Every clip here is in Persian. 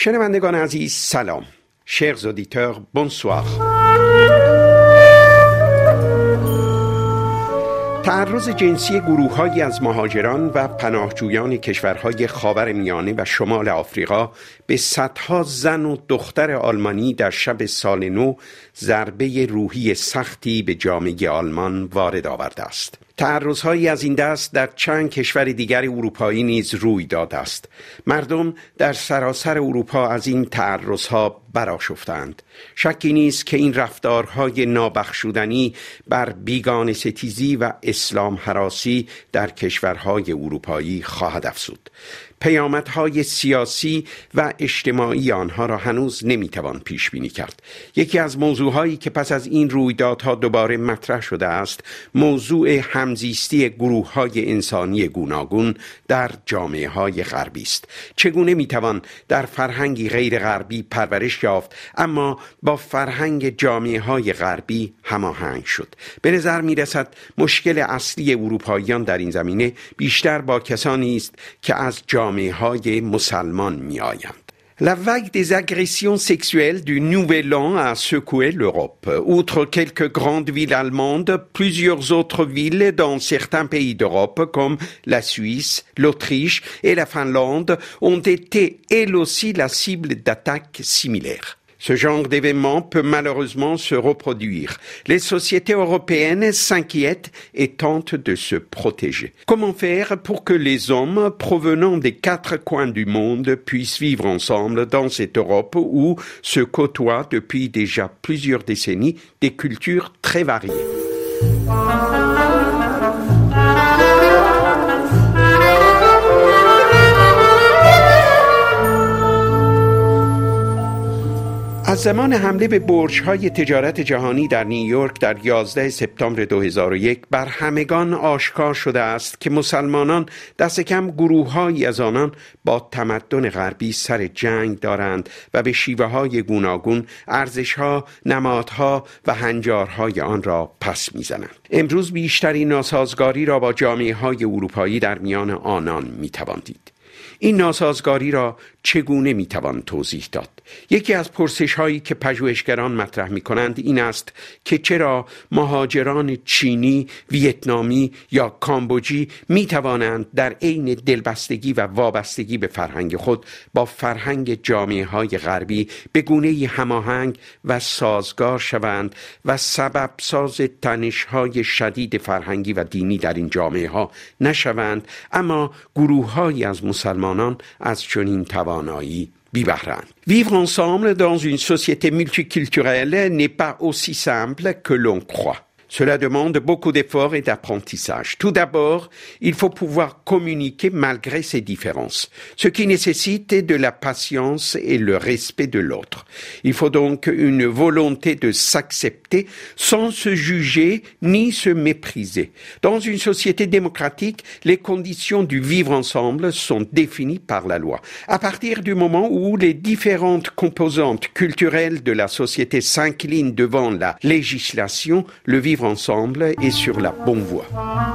شنوندگان عزیز سلام. Chers auditeurs, bonsoir. تعرض جنسی گروه‌هایی از مهاجران و پناهجویان کشورهای خاورمیانه و شمال آفریقا به صدها زن و دختر آلمانی در شب سال نو ضربه روحی سختی به جامعه آلمان وارد آورده است. تعرض‌هایی از این دست در چند کشور دیگر اروپایی نیز روی داده است. مردم در سراسر اروپا از این تعرض‌ها برآشفتند. شکی نیست که این رفتارهای نابخشودنی بر بیگانه ستیزی و اسلام هراسی در کشورهای اروپایی خواهد افزود. پیامدهای سیاسی و اجتماعی آنها را هنوز نمیتوان پیش بینی کرد. یکی از موضوعهایی که پس از این رویدادها دوباره مطرح شده است، موضوع همزیستی گروه‌های انسانی گوناگون در جامعه‌های غربی است. چگونه میتوان در فرهنگی غیر غربی پرورش یافت اما با فرهنگ جامعه‌های غربی هماهنگ شد؟ به نظر میرسد مشکل اصلی اروپاییان در این زمینه بیشتر با کسانی است که از جامعه‌های مسلمان می‌آیند. La vague des agressions sexuelles du Nouvel An a secoué l'Europe. Outre quelques grandes villes allemandes, plusieurs autres villes dans certains pays d'Europe, comme la Suisse, l'Autriche et la Finlande, ont été elles aussi la cible d'attaques similaires. Ce genre d'événement peut malheureusement se reproduire. Les sociétés européennes s'inquiètent et tentent de se protéger. Comment faire pour que les hommes provenant des 4 coins du monde puissent vivre ensemble dans cette Europe où se côtoient depuis déjà plusieurs décennies des cultures très variées? از زمان حمله به برج‌های تجارت جهانی در نیویورک در 11 سپتامبر 2001 بر همگان آشکار شده است که مسلمانان دست کم گروه‌هایی از آنان با تمدن غربی سر جنگ دارند و به شیوه‌های گوناگون ارزش‌ها، نمادها و هنجارهای آن را پس می‌زنند. امروز بیشترین ناسازگاری را با جامعه‌های اروپایی در میان آنان می‌توان دید. این ناسازگاری را چگونه میتوان توضیح داد؟ یکی از پرسش‌هایی که پژوهشگران مطرح می‌کنند این است که چرا مهاجران چینی، ویتنامی یا کامبوجی میتوانند در عین دلبستگی و وابستگی به فرهنگ خود با فرهنگ جامعه‌های غربی به گونه‌ای هماهنگ و سازگار شوند و سبب ساز تنش‌های شدید فرهنگی و دینی در این جامعه‌ها نشوند، اما گروه‌هایی از مسلمانان از چنین توانایی بی-بهره‌اند. Vivre ensemble dans une société multiculturelle n'est pas aussi simple que l'on croit. Cela demande beaucoup d'efforts et d'apprentissage. Tout d'abord, il faut pouvoir communiquer malgré ces différences, ce qui nécessite de la patience et le respect de l'autre. Il faut donc une volonté de s'accepter sans se juger ni se mépriser. Dans une société démocratique, les conditions du vivre ensemble sont définies par la loi. À partir du moment où les différentes composantes culturelles de la société s'inclinent devant la législation, le vivre ensemble et sur la bonne voie.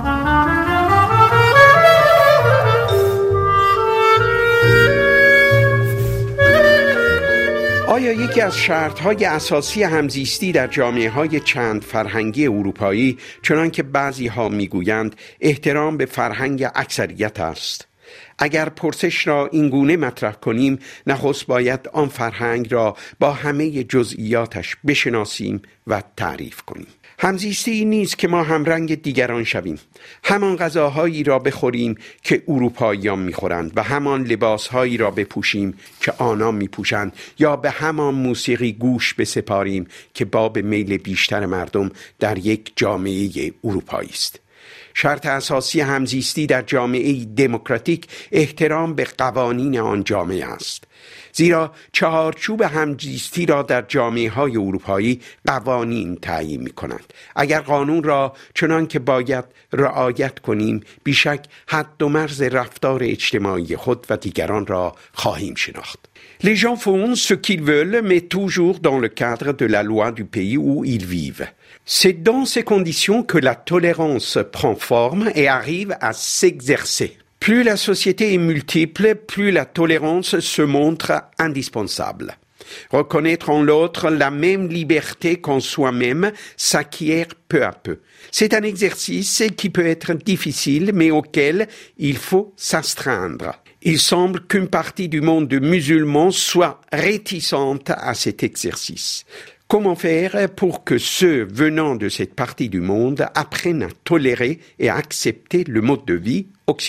آیا یکی از شرط‌های اساسی همزیستی در جامعه‌های چند فرهنگی اروپایی، چنان که بعضی‌ها می‌گویند، احترام به فرهنگ اکثریت است؟ اگر پرسش را اینگونه مطرح کنیم، نخست باید آن فرهنگ را با همه جزئیاتش بشناسیم و تعریف کنیم. همزیستی نیست که ما همرنگ دیگران شویم، همان غذاهایی را بخوریم که اروپاییان میخورند و همان لباسهایی را بپوشیم که آنان میپوشند، یا به همان موسیقی گوش بسپاریم که باب میل بیشتر مردم در یک جامعه اروپایی است. شرط اساسی همزیستی در جامعه دموکراتیک احترام به قوانین آن جامعه است. زیرا چهارچوب همزیستی را در جامعه‌های اروپایی قوانین تعیین می‌کنند. اگر قانون را چنان که باید رعایت کنیم، بیشک حد و مرز رفتار اجتماعی خود و دیگران را خواهیم شناخت. Les gens font ce qu'ils veulent, mais toujours dans le cadre de la loi du pays où ils vivent. C'est dans ces conditions que la tolérance prend forme et arrive à s'exercer. Plus la société est multiple, plus la tolérance se montre indispensable. Reconnaître en l'autre la même liberté qu'en soi-même s'acquiert peu à peu. C'est un exercice qui peut être difficile, mais auquel il faut s'astreindre. Il semble qu'une partie du monde musulman soit réticente à cet exercice. Comment faire pour que ceux venant de cette partie du monde apprennent à tolérer et à accepter le mode de vie occidental ?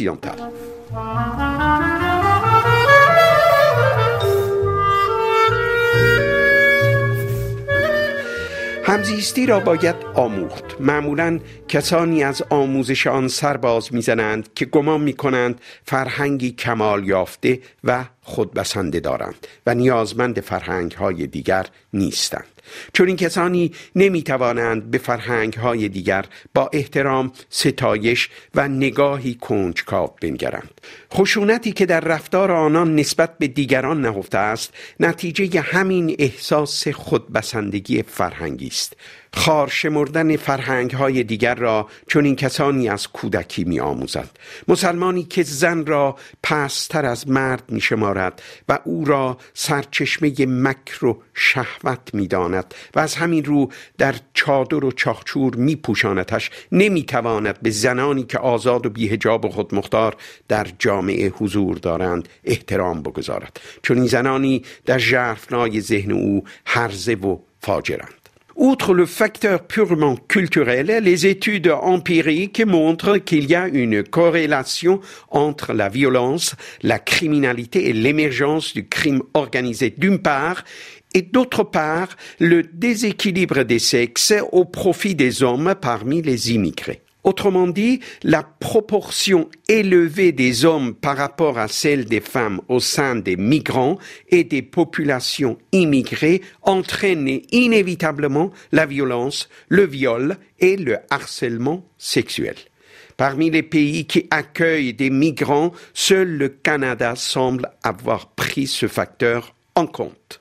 همزیستی را باید آموخت. معمولاً کسانی از آموزش آن سرباز میزنند که گمان میکنند فرهنگی کمال یافته و خودبسنده دارند و نیازمند فرهنگ‌های دیگر نیستند. چون این کسانی نمیتوانند به فرهنگ‌های دیگر با احترام، ستایش و نگاهی کنجکاو بنگرند. خشونتی که در رفتار آنان نسبت به دیگران نهفته است، نتیجه همین احساس خودبسندگی فرهنگی است. خارشمردن فرهنگ‌های دیگر را چون این کسانی از کودکی می‌آموزند. مسلمانی که زن را پست‌تر از مرد می‌شمارد و او را سرچشمه مکر و شهوت می‌داند و از همین رو در چادر و چاخچور می‌پوشاندش، نمی‌تواند به زنانی که آزاد و بی‌حجاب و خودمختار در جامعه حضور دارند احترام بگذارد، چون این زنانی در ژرفنای ذهن او هرزه و فاجرند. Outre le facteur purement culturel, les études empiriques montrent qu'il y a une corrélation entre la violence, la criminalité et l'émergence du crime organisé d'une part, et d'autre part, le déséquilibre des sexes au profit des hommes parmi les immigrés. Autrement dit, la proportion élevée des hommes par rapport à celle des femmes au sein des migrants et des populations immigrées entraîne inévitablement la violence, le viol et le harcèlement sexuel. Parmi les pays qui accueillent des migrants, seul le Canada semble avoir pris ce facteur en compte.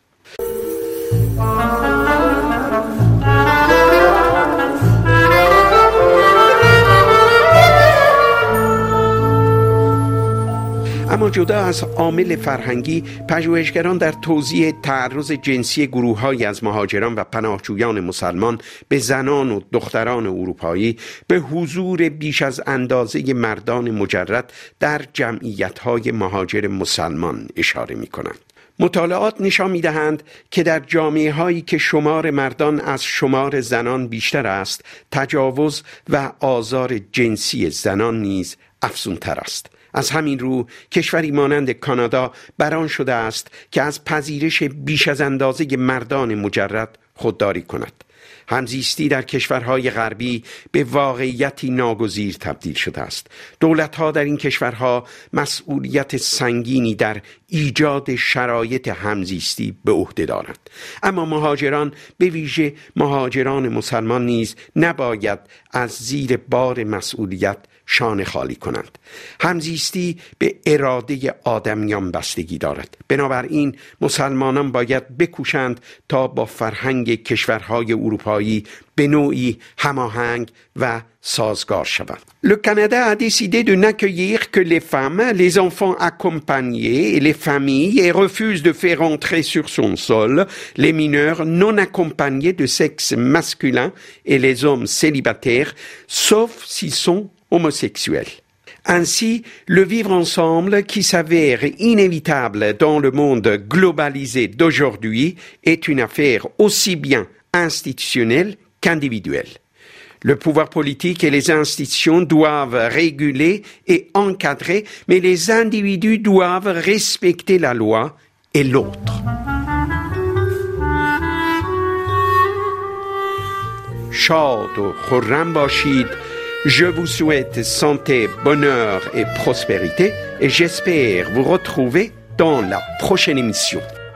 اما جدا از عامل فرهنگی، پژوهشگران در توضیح تعرض جنسی گروه‌هایی از مهاجران و پناهجویان مسلمان به زنان و دختران اروپایی به حضور بیش از اندازه مردان مجرد در جمعیت‌های مهاجر مسلمان اشاره می‌کنند. مطالعات نشان می‌دهند که در جامعه‌هایی که شمار مردان از شمار زنان بیشتر است، تجاوز و آزار جنسی زنان نیز افزونتر است. از همین رو کشوری مانند کانادا برآن شده است که از پذیرش بیش از اندازه مردان مجرد خودداری کند. همزیستی در کشورهای غربی به واقعیتی ناگزیر تبدیل شده است. دولت‌ها در این کشورها مسئولیت سنگینی در ایجاد شرایط همزیستی به عهده دارند. اما مهاجران، به ویژه مهاجران مسلمان نیز نباید از زیر بار مسئولیت شانه خالی کنند. همزیستی به اراده آدمیان بستگی دارد. بنابراین مسلمانان باید بکوشند تا با فرهنگ کشورهای اروپایی به نوعی هماهنگ و سازگار شوند. Le Canada a décidé de n'accueillir que les femmes, les enfants accompagnés et les familles et refuse de faire entrer sur son sol les mineurs non accompagnés de sexe masculin et les hommes célibataires, sauf s'ils sont homosexuels. Ainsi, le vivre ensemble qui s'avère inévitable dans le monde globalisé d'aujourd'hui est une affaire aussi bien institutionnelle qu'individuelle. Le pouvoir politique et les institutions doivent réguler et encadrer, mais les individus doivent respecter la loi et l'autre. شاد و خرم باشید. Je vous souhaite santé, bonheur et prospérité et j'espère vous retrouver dans la prochaine émission.